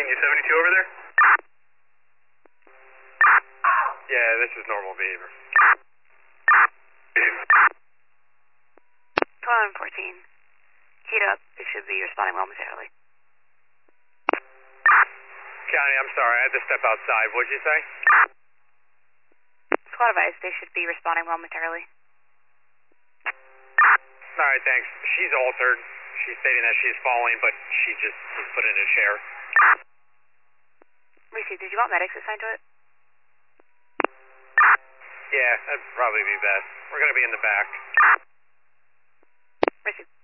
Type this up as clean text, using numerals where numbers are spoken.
You 72 over there? Yeah, this is normal behavior. 1214. Heat up. It should be responding momentarily. County, I'm sorry. I had to step outside. What'd you say? Squad advice. They should be responding momentarily. All right, thanks. She's altered. She's stating that she's falling, but she just was put in a chair. Reese, did you want medics assigned to it? Yeah, that'd probably be best. We're going to be in the back. Reese.